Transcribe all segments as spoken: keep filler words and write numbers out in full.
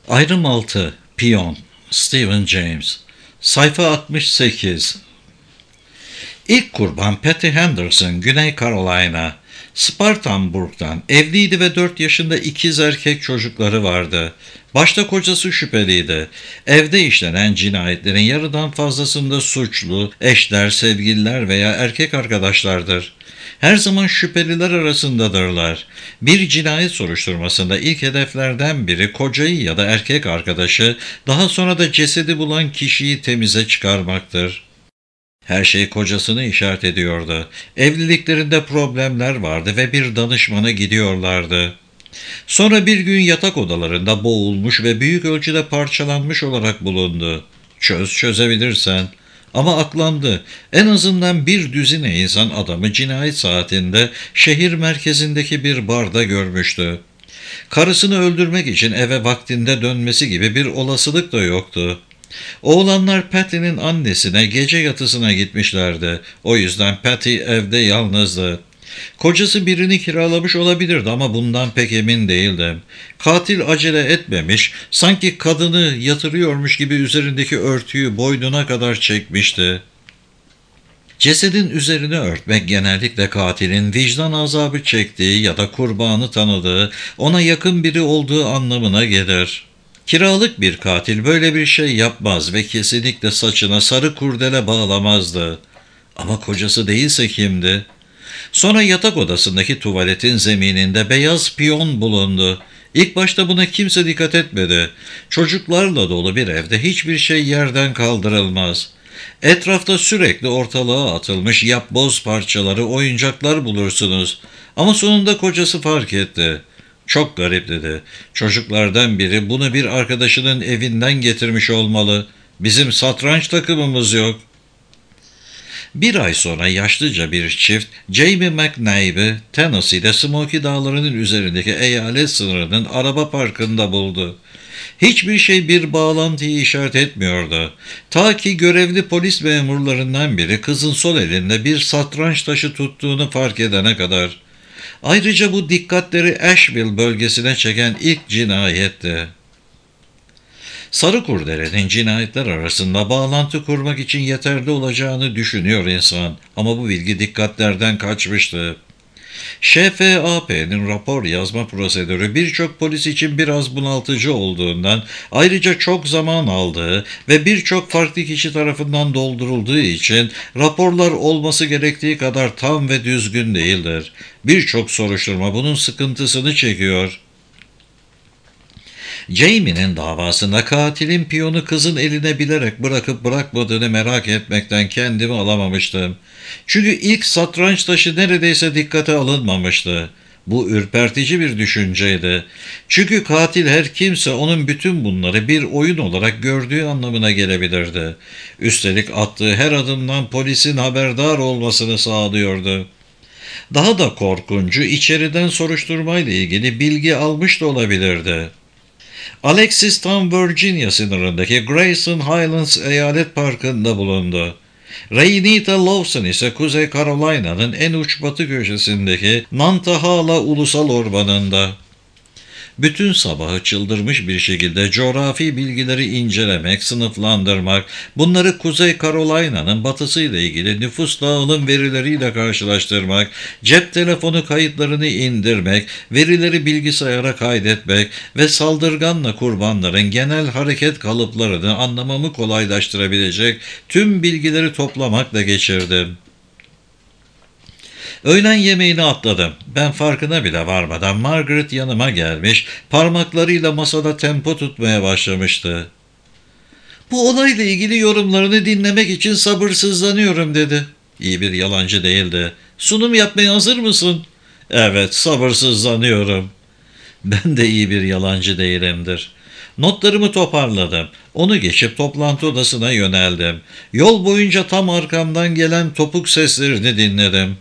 Ayrım altı. Piyon. Stephen James. Sayfa altmış sekiz. İlk kurban Patty Henderson, Güney Carolina, Spartanburg'dan evliydi ve dört yaşında ikiz erkek çocukları vardı. Başta kocası şüpheliydi. Evde işlenen cinayetlerin yarıdan fazlasında suçlu, eşler, sevgililer veya erkek arkadaşlardır. Her zaman şüpheliler arasındadırlar. Bir cinayet soruşturmasında ilk hedeflerden biri kocayı ya da erkek arkadaşı, daha sonra da cesedi bulan kişiyi temize çıkarmaktır. Her şey kocasını işaret ediyordu. Evliliklerinde problemler vardı ve bir danışmana gidiyorlardı. Sonra bir gün yatak odalarında boğulmuş ve büyük ölçüde parçalanmış olarak bulundu. Çöz çözebilirsen. Ama aklandı. En azından bir düzine insan adamı cinayet saatinde şehir merkezindeki bir barda görmüştü. Karısını öldürmek için eve vaktinde dönmesi gibi bir olasılık da yoktu. Oğlanlar Patty'nin annesine gece yatısına gitmişlerdi. O yüzden Patty evde yalnızdı. Kocası birini kiralamış olabilirdi ama bundan pek emin değildim. Katil acele etmemiş, sanki kadını yatırıyormuş gibi üzerindeki örtüyü boynuna kadar çekmişti. Cesedin üzerine örtmek genellikle katilin vicdan azabı çektiği ya da kurbanı tanıdığı, ona yakın biri olduğu anlamına gelir. Kiralık bir katil böyle bir şey yapmaz ve kesinlikle saçına sarı kurdele bağlamazdı. Ama kocası değilse kimdi? Sonra yatak odasındaki tuvaletin zemininde beyaz piyon bulundu. İlk başta buna kimse dikkat etmedi. Çocuklarla dolu bir evde hiçbir şey yerden kaldırılmaz. Etrafta sürekli ortalığa atılmış yapboz parçaları, oyuncaklar bulursunuz. Ama sonunda kocası fark etti. Çok garip dedi. Çocuklardan biri bunu bir arkadaşının evinden getirmiş olmalı. Bizim satranç takımımız yok. Bir ay sonra yaşlıca bir çift Jamie McNaib'i Tennessee'de Smoky Dağları'nın üzerindeki eyalet sınırının araba parkında buldu. Hiçbir şey bir bağlantıyı işaret etmiyordu. Ta ki görevli polis memurlarından biri kızın sol elinde bir satranç taşı tuttuğunu fark edene kadar. Ayrıca bu dikkatleri Asheville bölgesine çeken ilk cinayetti. Sarı kurdelenin cinayetler arasında bağlantı kurmak için yeterli olacağını düşünüyor insan. Ama bu bilgi dikkatlerden kaçmıştı. Ş F A P'nin rapor yazma prosedürü birçok polis için biraz bunaltıcı olduğundan, ayrıca çok zaman aldığı ve birçok farklı kişi tarafından doldurulduğu için raporlar olması gerektiği kadar tam ve düzgün değildir. Birçok soruşturma bunun sıkıntısını çekiyor. Jamie'nin davasında katilin piyonu kızın eline bilerek bırakıp bırakmadığını merak etmekten kendimi alamamıştım. Çünkü ilk satranç taşı neredeyse dikkate alınmamıştı. Bu ürpertici bir düşünceydi. Çünkü katil her kimse onun bütün bunları bir oyun olarak gördüğü anlamına gelebilirdi. Üstelik attığı her adımdan polisin haberdar olmasını sağlıyordu. Daha da korkuncu, içeriden soruşturmayla ilgili bilgi almış da olabilirdi. Alexis tam Virginia sınırındaki Grayson Highlands Eyalet Parkı'nda bulundu. Raynita Lawson ise Kuzey Carolina'nın en uç batı köşesindeki Nantahala Ulusal Ormanı'nda. Bütün sabahı çıldırmış bir şekilde coğrafi bilgileri incelemek, sınıflandırmak, bunları Kuzey Carolina'nın batısıyla ilgili nüfus dağılım verileriyle karşılaştırmak, cep telefonu kayıtlarını indirmek, verileri bilgisayara kaydetmek ve saldırganla kurbanların genel hareket kalıplarını anlamamı kolaylaştırabilecek tüm bilgileri toplamakla geçirdim. Öğlen yemeğini atladım. Ben farkına bile varmadan Margaret yanıma gelmiş, parmaklarıyla masada tempo tutmaya başlamıştı. "Bu olayla ilgili yorumlarını dinlemek için sabırsızlanıyorum," dedi. İyi bir yalancı değildi. "Sunum yapmaya hazır mısın?" "Evet, sabırsızlanıyorum." Ben de iyi bir yalancı değilimdir. Notlarımı toparladım. Onu geçip toplantı odasına yöneldim. Yol boyunca tam arkamdan gelen topuk seslerini dinledim.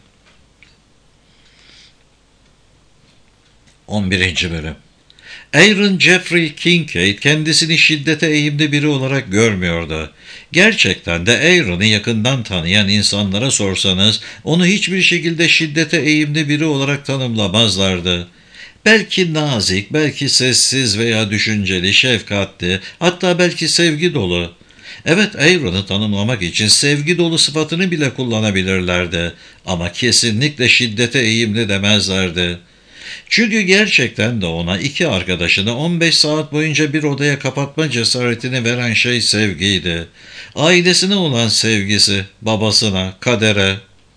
on birinci Bölüm. Aaron Jeffrey Kincaid kendisini şiddete eğimli biri olarak görmüyordu. Gerçekten de Aaron'ı yakından tanıyan insanlara sorsanız onu hiçbir şekilde şiddete eğimli biri olarak tanımlamazlardı. Belki nazik, belki sessiz veya düşünceli, şefkatli, hatta belki sevgi dolu. Evet, Aaron'ı tanımlamak için sevgi dolu sıfatını bile kullanabilirlerdi ama kesinlikle şiddete eğimli demezlerdi. Çünkü gerçekten de ona iki arkadaşını on beş saat boyunca bir odaya kapatma cesaretini veren şey sevgiydi. Ailesine olan sevgisi, babasına, kadere.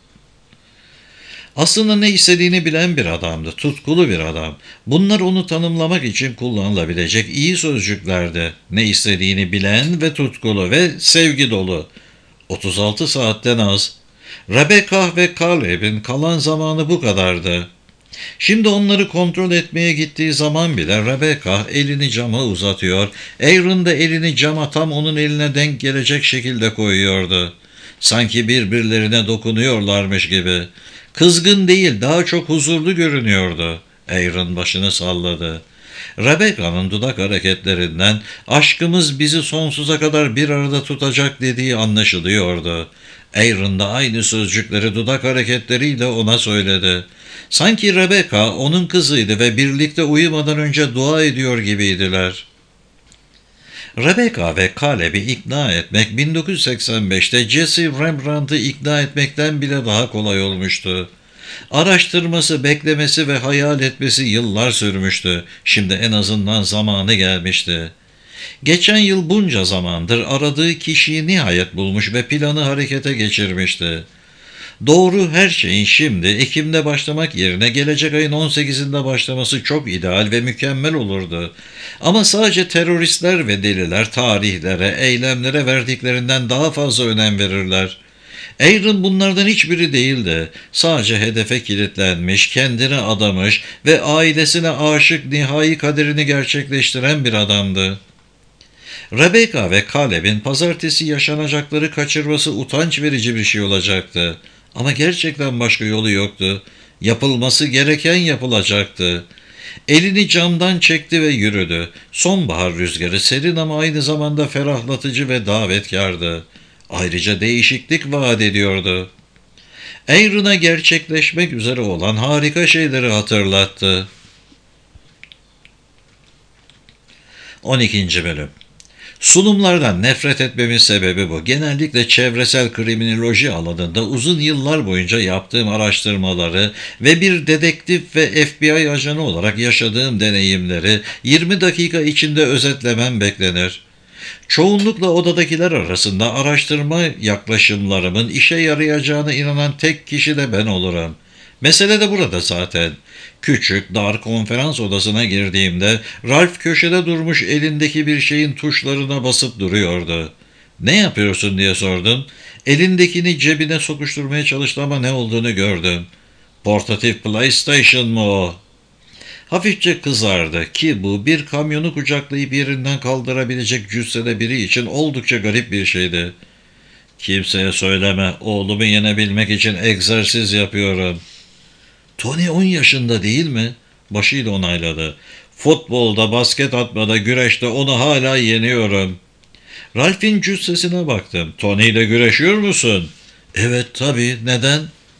Aslında ne istediğini bilen bir adamdı, tutkulu bir adam. Bunlar onu tanımlamak için kullanılabilecek iyi sözcüklerdi. Ne istediğini bilen ve tutkulu ve sevgi dolu. otuz altı saatten az. Rebecca ve Caleb'in kalan zamanı bu kadardı. Şimdi onları kontrol etmeye gittiği zaman bile Rebecca elini cama uzatıyor, Aaron da elini cama tam onun eline denk gelecek şekilde koyuyordu. Sanki birbirlerine dokunuyorlarmış gibi. Kızgın değil, daha çok huzurlu görünüyordu. Aaron başını salladı. Rebecca'nın dudak hareketlerinden aşkımız bizi sonsuza kadar bir arada tutacak dediği anlaşılıyordu. Aaron da aynı sözcükleri dudak hareketleriyle ona söyledi. Sanki Rebecca onun kızıydı ve birlikte uyumadan önce dua ediyor gibiydiler. Rebecca ve Caleb'i ikna etmek bin dokuz yüz seksen beşte Jesse Rembrandt'ı ikna etmekten bile daha kolay olmuştu. Araştırması, beklemesi ve hayal etmesi yıllar sürmüştü. Şimdi en azından zamanı gelmişti. Geçen yıl bunca zamandır aradığı kişiyi nihayet bulmuş ve planı harekete geçirmişti. Doğru, her şeyin şimdi Ekim'de başlamak yerine gelecek ayın on sekizinde başlaması çok ideal ve mükemmel olurdu. Ama sadece teröristler ve deliler tarihlere, eylemlere verdiklerinden daha fazla önem verirler. Aaron bunlardan hiçbiri değildi. Sadece hedefe kilitlenmiş, kendine adamış ve ailesine aşık nihai kaderini gerçekleştiren bir adamdı. Rebecca ve Caleb'in pazartesi yaşanacakları kaçırması utanç verici bir şey olacaktı. Ama gerçekten başka yolu yoktu. Yapılması gereken yapılacaktı. Elini camdan çekti ve yürüdü. Sonbahar rüzgarı serin ama aynı zamanda ferahlatıcı ve davetkardı. Ayrıca değişiklik vaat ediyordu. Aaron'a gerçekleşmek üzere olan harika şeyleri hatırlattı. on ikinci Bölüm. Sunumlardan nefret etmemin sebebi bu. Genellikle çevresel kriminoloji alanında uzun yıllar boyunca yaptığım araştırmaları ve bir dedektif ve F B I ajanı olarak yaşadığım deneyimleri yirmi dakika içinde özetlemem beklenir. Çoğunlukla odadakiler arasında araştırma yaklaşımlarımın işe yarayacağına inanan tek kişi de ben olurum. Mesele de burada zaten. Küçük, dar konferans odasına girdiğimde Ralph köşede durmuş elindeki bir şeyin tuşlarına basıp duruyordu. "Ne yapıyorsun?" diye sordum. Elindekini cebine sokuşturmaya çalıştı ama ne olduğunu gördüm. "Portatif PlayStation mı o?" Hafifçe kızardı ki bu bir kamyonu kucaklayıp yerinden kaldırabilecek cüssede biri için oldukça garip bir şeydi. "Kimseye söyleme, oğlumu yenebilmek için egzersiz yapıyorum." "Tony on yaşında değil mi?" Başıyla onayladı. "Futbolda, basket atmada, güreşte onu hala yeniyorum." Ralph'in cüssesine baktım. "Tony ile güreşiyor musun?" "Evet tabii, neden?"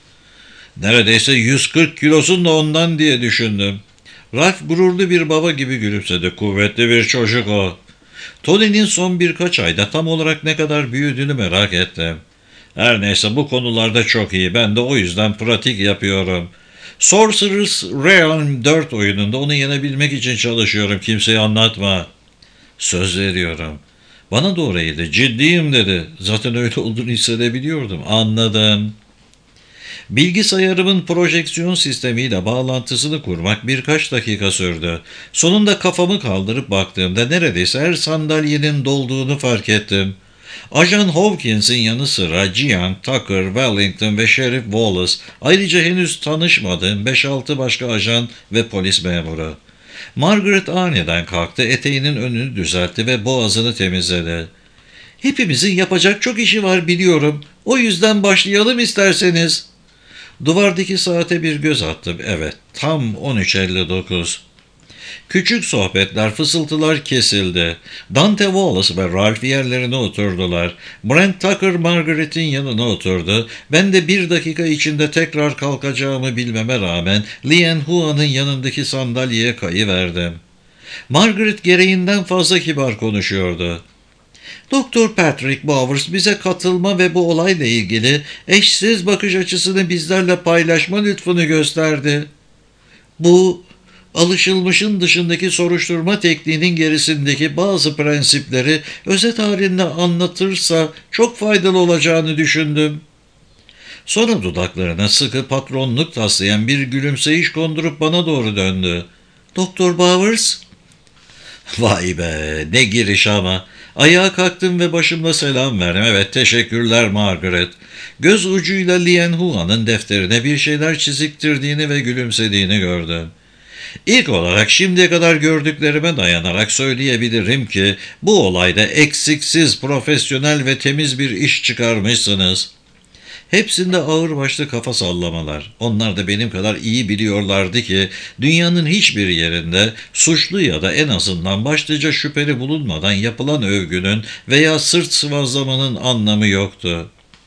"Neredeyse yüz kırk kilosun da ondan diye düşündüm." Ralph gururlu bir baba gibi gülümsedi. "Kuvvetli bir çocuk o." Tony'nin son birkaç ayda tam olarak ne kadar büyüdüğünü merak ettim. "Her neyse, bu konularda çok iyi. Ben de o yüzden pratik yapıyorum. Sorcerer's Realm dört oyununda onu yenebilmek için çalışıyorum. Kimseye anlatma." "Söz veriyorum." Bana doğru eğildi. "Ciddiyim," dedi. Zaten öyle olduğunu hissedebiliyordum. "Anladım." Bilgisayarımın projeksiyon sistemiyle bağlantısını kurmak birkaç dakika sürdü. Sonunda kafamı kaldırıp baktığımda neredeyse her sandalyenin dolduğunu fark ettim. Ajan Hawkins'in yanı sıra Gian, Tucker, Wellington ve Sheriff Wallace, ayrıca henüz tanışmadığım beş altı başka ajan ve polis memuru. Margaret aniden kalktı, eteğinin önünü düzeltti ve boğazını temizledi. "Hepimizin yapacak çok işi var, biliyorum. O yüzden başlayalım isterseniz." Duvardaki saate bir göz attım. Evet, tam on üç elli dokuz. Küçük sohbetler, fısıltılar kesildi. Dante Wallace ve Ralph yerlerine oturdular. Brent Tucker Margaret'in yanına oturdu. Ben de bir dakika içinde tekrar kalkacağımı bilmeme rağmen Lian Hua'nın yanındaki sandalyeye kayıverdim. Margaret gereğinden fazla kibar konuşuyordu. Doktor Patrick Bowers bize katılma ve bu olayla ilgili eşsiz bakış açısını bizlerle paylaşma lütfunu gösterdi. Bu, alışılmışın dışındaki soruşturma tekniğinin gerisindeki bazı prensipleri özet halinde anlatırsa çok faydalı olacağını düşündüm. Sonra dudaklarına sıkı patronluk taslayan bir gülümseyiş kondurup bana doğru döndü. Doktor Bowers? Vay be, ne giriş ama. Ayağa kalktım ve başımla selam verdim. Evet, teşekkürler Margaret. Göz ucuyla Lian Hua'nın defterine bir şeyler çiziktirdiğini ve gülümsediğini gördüm. İlk olarak şimdiye kadar gördüklerime dayanarak söyleyebilirim ki bu olayda eksiksiz, profesyonel ve temiz bir iş çıkarmışsınız. Hepsinde ağırbaşlı kafa sallamalar. Onlar da benim kadar iyi biliyorlardı ki dünyanın hiçbir yerinde suçlu ya da en azından başlıca şüpheli bulunmadan yapılan övgünün veya sırt sıvazlamanın anlamı yoktu.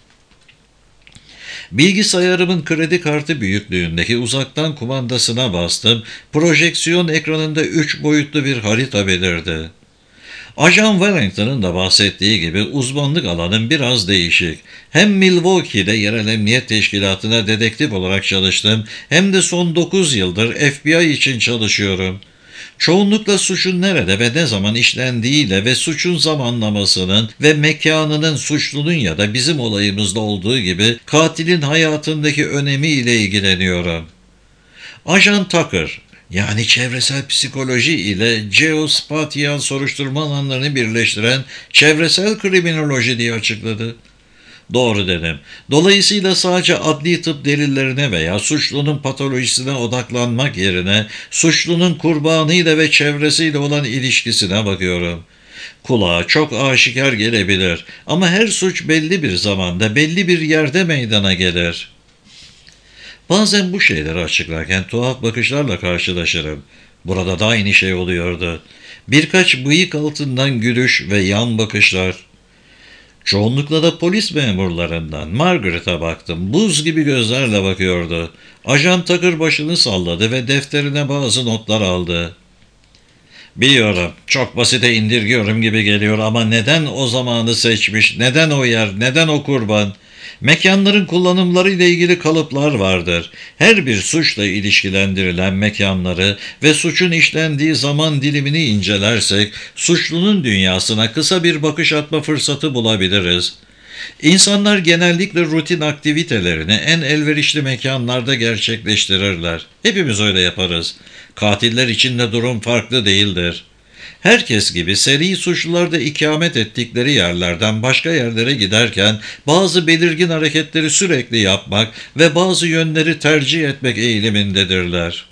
Bilgisayarımın kredi kartı büyüklüğündeki uzaktan kumandasına bastım. Projeksiyon ekranında üç boyutlu bir harita belirdi. Ajan Wellington'ın da bahsettiği gibi uzmanlık alanım biraz değişik. Hem Milwaukee'de yerel emniyet teşkilatına dedektif olarak çalıştım, hem de son dokuz yıldır F B I için çalışıyorum. Çoğunlukla suçun nerede ve ne zaman işlendiğiyle ve suçun zamanlamasının ve mekanının suçlunun ya da bizim olayımızda olduğu gibi katilin hayatındaki önemiyle ilgileniyorum. Ajan Tucker, yani çevresel psikoloji ile geospatial soruşturma alanlarını birleştiren çevresel kriminoloji diye açıkladı. Doğru dedim. Dolayısıyla sadece adli tıp delillerine veya suçlunun patolojisine odaklanmak yerine suçlunun kurbanıyla ve çevresiyle olan ilişkisine bakıyorum. Kulağa çok aşikar gelebilir ama her suç belli bir zamanda, belli bir yerde meydana gelir. Bazen bu şeyleri açıklarken tuhaf bakışlarla karşılaşırım. Burada da aynı şey oluyordu. Birkaç bıyık altından gülüş ve yan bakışlar. Çoğunlukla da polis memurlarından. Margaret'a baktım. Buz gibi gözlerle bakıyordu. Ajan Tucker başını salladı ve defterine bazı notlar aldı. Biliyorum, çok basite indirgiyorum gibi geliyor ama neden o zamanı seçmiş, neden o yer, neden o kurban? Mekanların kullanımları ile ilgili kalıplar vardır. Her bir suçla ilişkilendirilen mekanları ve suçun işlendiği zaman dilimini incelersek, suçlunun dünyasına kısa bir bakış atma fırsatı bulabiliriz. İnsanlar genellikle rutin aktivitelerini en elverişli mekanlarda gerçekleştirirler. Hepimiz öyle yaparız. Katiller için de durum farklı değildir. Herkes gibi seri suçlular da ikamet ettikleri yerlerden başka yerlere giderken bazı belirgin hareketleri sürekli yapmak ve bazı yönleri tercih etmek eğilimindedirler.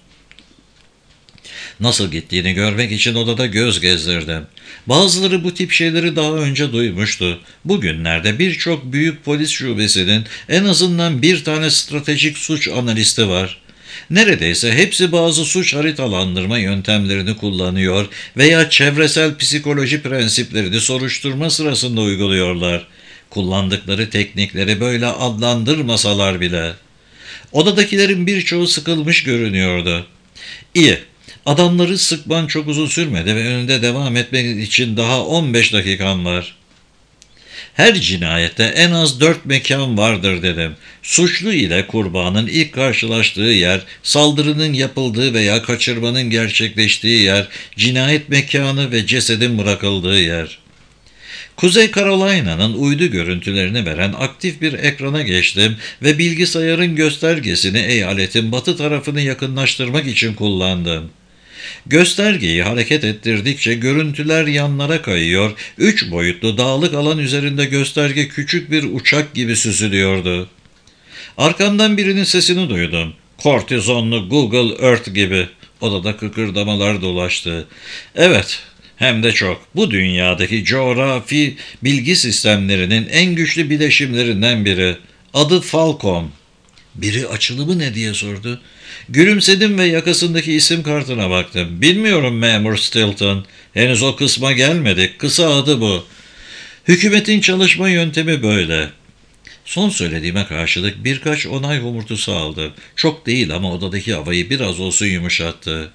Nasıl gittiğini görmek için odada göz gezdirdim. Bazıları bu tip şeyleri daha önce duymuştu. Bugünlerde birçok büyük polis şubesinin en azından bir tane stratejik suç analisti var. Neredeyse hepsi bazı suç haritalandırma yöntemlerini kullanıyor veya çevresel psikoloji prensiplerini soruşturma sırasında uyguluyorlar. Kullandıkları teknikleri böyle adlandırmasalar bile. Odadakilerin birçoğu sıkılmış görünüyordu. İyi, adamları sıkman çok uzun sürmedi ve önünde devam etmek için daha on beş dakikan var. Her cinayette en az dört mekan vardır dedim. Suçlu ile kurbanın ilk karşılaştığı yer, saldırının yapıldığı veya kaçırmanın gerçekleştiği yer, cinayet mekanı ve cesedin bırakıldığı yer. Kuzey Carolina'nın uydu görüntülerini veren aktif bir ekrana geçtim ve bilgisayarın göstergesini eyaletin batı tarafını yakınlaştırmak için kullandım. Göstergeyi hareket ettirdikçe görüntüler yanlara kayıyor, üç boyutlu dağlık alan üzerinde gösterge küçük bir uçak gibi süzülüyordu. Arkamdan birinin sesini duydum. Kortizonlu Google Earth gibi. Odada kıkırdamalar dolaştı. Evet, hem de çok. Bu dünyadaki coğrafi bilgi sistemlerinin en güçlü bileşimlerinden biri. Adı Falcon. Biri açılımı ne diye sordu. Gülümsedim ve yakasındaki isim kartına baktım. Bilmiyorum Memur Stilton. Henüz o kısma gelmedik. Kısa adı bu. Hükümetin çalışma yöntemi böyle. Son söylediğime karşılık birkaç onay homurtusu aldı. Çok değil ama odadaki havayı biraz olsun yumuşattı.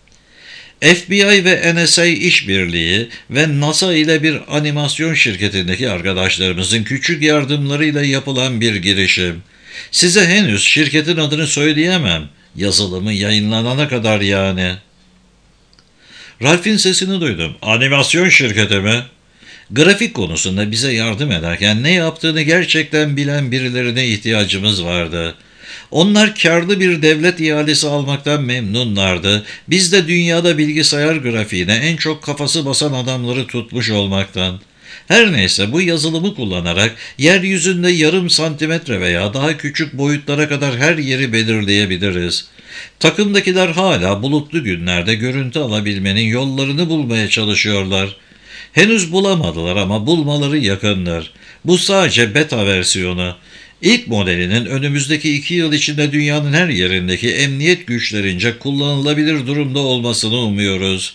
F B I ve N S A işbirliği ve NASA ile bir animasyon şirketindeki arkadaşlarımızın küçük yardımlarıyla yapılan bir girişim. Size henüz şirketin adını söyleyemem. Yazılımı yayınlanana kadar yani. Ralph'in sesini duydum. Animasyon şirketi mi? Grafik konusunda bize yardım ederken ne yaptığını gerçekten bilen birilerine ihtiyacımız vardı. Onlar karlı bir devlet ihalesi almaktan memnunlardı. Biz de dünyada bilgisayar grafiğine en çok kafası basan adamları tutmuş olmaktan. Her neyse bu yazılımı kullanarak yeryüzünde yarım santimetre veya daha küçük boyutlara kadar her yeri belirleyebiliriz. Takımdakiler hala bulutlu günlerde görüntü alabilmenin yollarını bulmaya çalışıyorlar. Henüz bulamadılar ama bulmaları yakındır. Bu sadece beta versiyonu. İlk modelinin önümüzdeki iki yıl içinde dünyanın her yerindeki emniyet güçlerince kullanılabilir durumda olmasını umuyoruz.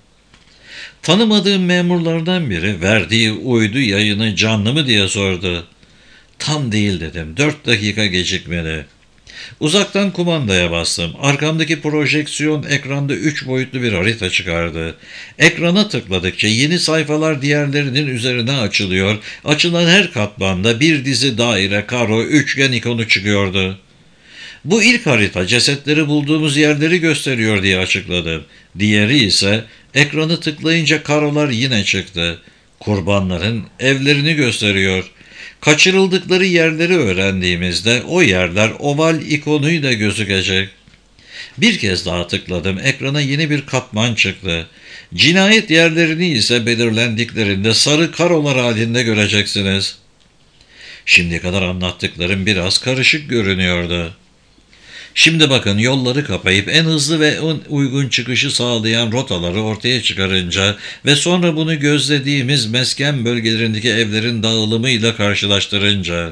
Tanımadığım memurlardan biri verdiği uydu yayını canlı mı diye sordu. Tam değil dedim. Dört dakika gecikmeli. Uzaktan kumandaya bastım. Arkamdaki projeksiyon ekranda üç boyutlu bir harita çıkardı. Ekrana tıkladıkça yeni sayfalar diğerlerinin üzerine açılıyor. Açılan her katmanda bir dizi daire, karo, üçgen ikonu çıkıyordu. Bu ilk harita cesetleri bulduğumuz yerleri gösteriyor diye açıkladım. Diğeri ise ekranı tıklayınca karolar yine çıktı. Kurbanların evlerini gösteriyor. Kaçırıldıkları yerleri öğrendiğimizde o yerler oval ikonuyla gözükecek. Bir kez daha tıkladım. Ekrana yeni bir katman çıktı. Cinayet yerlerini ise belirlendiklerinde sarı karolar halinde göreceksiniz. Şimdiye kadar anlattıklarım biraz karışık görünüyordu. Şimdi bakın yolları kapayıp en hızlı ve en uygun çıkışı sağlayan rotaları ortaya çıkarınca ve sonra bunu gözlediğimiz mesken bölgelerindeki evlerin dağılımıyla karşılaştırınca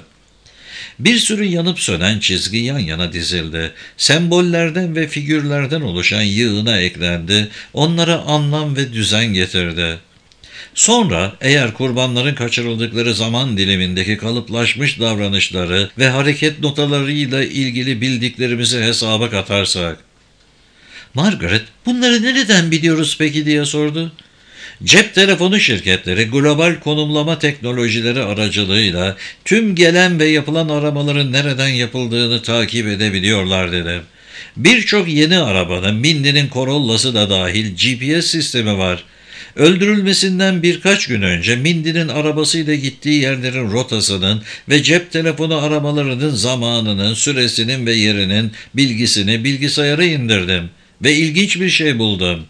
bir sürü yanıp sönen çizgi yan yana dizildi. Sembollerden ve figürlerden oluşan yığına eklendi. Onlara anlam ve düzen getirdi. Sonra eğer kurbanların kaçırıldıkları zaman dilimindeki kalıplaşmış davranışları ve hareket notalarıyla ilgili bildiklerimizi hesaba katarsak. Margaret, bunları nereden biliyoruz peki diye sordu. Cep telefonu şirketleri global konumlama teknolojileri aracılığıyla tüm gelen ve yapılan aramaların nereden yapıldığını takip edebiliyorlar dedim. Birçok yeni arabanın, Mindy'nin Corolla'sı da dahil G P S sistemi var. Öldürülmesinden birkaç gün önce Mindy'nin arabasıyla gittiği yerlerin rotasının ve cep telefonu aramalarının zamanının, süresinin ve yerinin bilgisini bilgisayara indirdim ve ilginç bir şey buldum.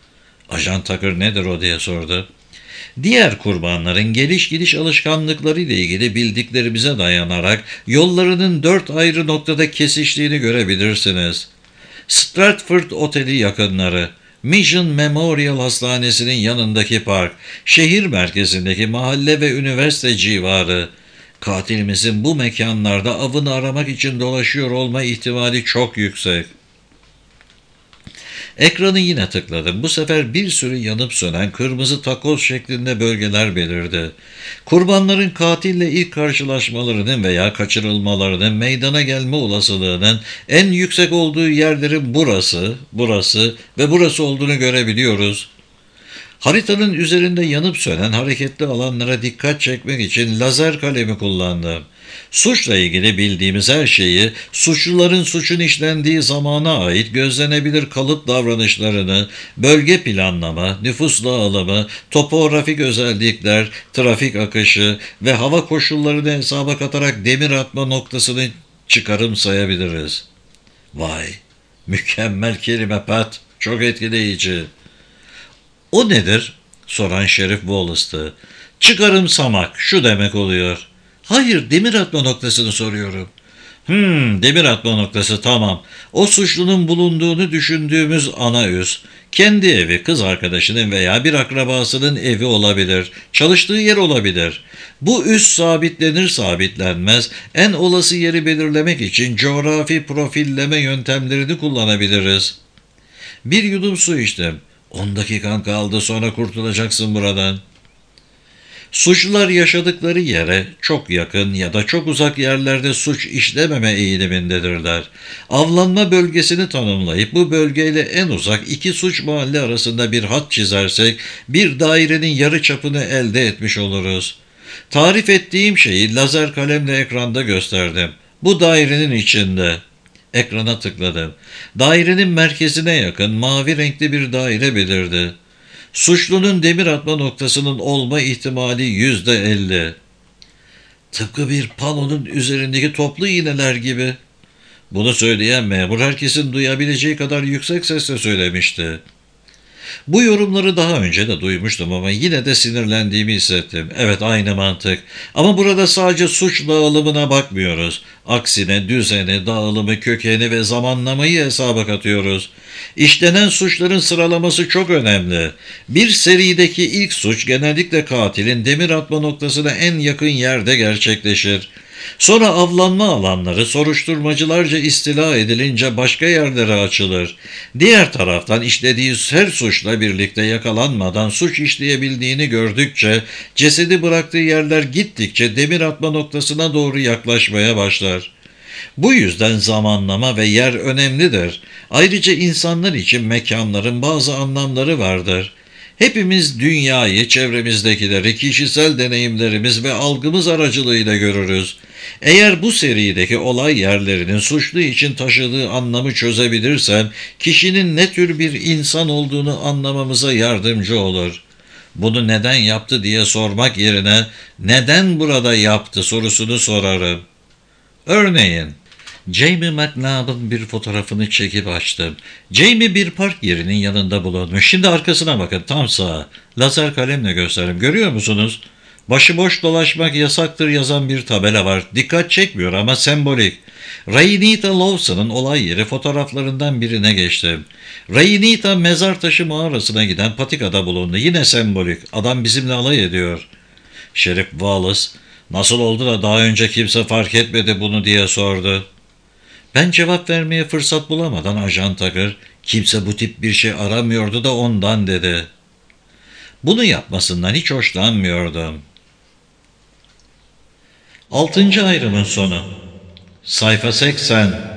Ajan Tucker nedir o diye sordu. Diğer kurbanların geliş gidiş alışkanlıkları ile ilgili bildiklerimize dayanarak yollarının dört ayrı noktada kesiştiğini görebilirsiniz. Stratford Oteli yakınları, Mission Memorial Hastanesi'nin yanındaki park, şehir merkezindeki mahalle ve üniversite civarı. Katilimizin bu mekanlarda avını aramak için dolaşıyor olma ihtimali çok yüksek. Ekranı yine tıkladım. Bu sefer bir sürü yanıp sönen kırmızı takoz şeklinde bölgeler belirdi. Kurbanların katille ilk karşılaşmalarının veya kaçırılmalarının meydana gelme olasılığının en yüksek olduğu yerlerin burası, burası ve burası olduğunu görebiliyoruz. Haritanın üzerinde yanıp sönen hareketli alanlara dikkat çekmek için lazer kalemi kullandım. Suçla ilgili bildiğimiz her şeyi, suçluların suçun işlendiği zamana ait gözlenebilir kalıp davranışlarını, bölge planlama, nüfus dağılımı, topografik özellikler, trafik akışı ve hava koşullarını hesaba katarak demir atma noktasını çıkarım sayabiliriz. Vay, mükemmel kelime Pat, çok etkileyici. O nedir? Soran Şerif Wallace'tı. Çıkarım samak, şu demek oluyor. Hayır, demir atma noktasını soruyorum. Hmm, demir atma noktası tamam. O suçlunun bulunduğunu düşündüğümüz ana üs. Kendi evi, kız arkadaşının veya bir akrabasının evi olabilir, çalıştığı yer olabilir. Bu üs sabitlenir sabitlenmez en olası yeri belirlemek için coğrafi profilleme yöntemlerini kullanabiliriz. Bir yudum su içtim. On dakikan kaldı, sonra kurtulacaksın buradan. Suçlular yaşadıkları yere çok yakın ya da çok uzak yerlerde suç işlememe eğilimindedirler. Avlanma bölgesini tanımlayıp bu bölgeyle en uzak iki suç mahalli arasında bir hat çizersek bir dairenin yarı çapını elde etmiş oluruz. Tarif ettiğim şeyi lazer kalemle ekranda gösterdim. Bu dairenin içinde. Ekrana tıkladım. Dairenin merkezine yakın mavi renkli bir daire belirdi. Suçlunun demir atma noktasının olma ihtimali yüzde elli. Tıpkı bir panonun üzerindeki toplu iğneler gibi. Bunu söyleyen memur herkesin duyabileceği kadar yüksek sesle söylemişti. Bu yorumları daha önce de duymuştum ama yine de sinirlendiğimi hissettim. Evet, aynı mantık. Ama burada sadece suç dağılımına bakmıyoruz. Aksine düzeni, dağılımı, kökeni ve zamanlamayı hesaba katıyoruz. İşlenen suçların sıralaması çok önemli. Bir serideki ilk suç genellikle katilin demir atma noktasına en yakın yerde gerçekleşir. Sonra avlanma alanları soruşturmacılarca istila edilince başka yerlere açılır. Diğer taraftan işlediği her suçla birlikte yakalanmadan suç işleyebildiğini gördükçe cesedi bıraktığı yerler gittikçe demir atma noktasına doğru yaklaşmaya başlar. Bu yüzden zamanlama ve yer önemlidir. Ayrıca insanlar için mekanların bazı anlamları vardır. Hepimiz dünyayı, çevremizdekileri, kişisel deneyimlerimiz ve algımız aracılığıyla görürüz. Eğer bu serideki olay yerlerinin suçlu için taşıdığı anlamı çözebilirsem, kişinin ne tür bir insan olduğunu anlamamıza yardımcı olur. Bunu neden yaptı diye sormak yerine, neden burada yaptı sorusunu sorarım. Örneğin, Jamie McNabb'ın bir fotoğrafını çekip açtım. Jamie bir park yerinin yanında bulunmuş. Şimdi arkasına bakın, tam sağa. Lazer kalemle gösterdim. Görüyor musunuz? Başıboş dolaşmak yasaktır yazan bir tabela var. Dikkat çekmiyor ama sembolik. Rainita Lawson'ın olay yeri fotoğraflarından birine geçtim. Rainita mezar taşı mağarasına giden patikada bulundu. Yine sembolik. Adam bizimle alay ediyor. Şerif Wallace, nasıl oldu da daha önce kimse fark etmedi bunu diye sordu. Ben cevap vermeye fırsat bulamadan ajan Tucker, kimse bu tip bir şey aramıyordu da ondan dedi. Bunu yapmasından hiç hoşlanmıyordum. Altıncı ayrımın sonu. Sayfa seksen.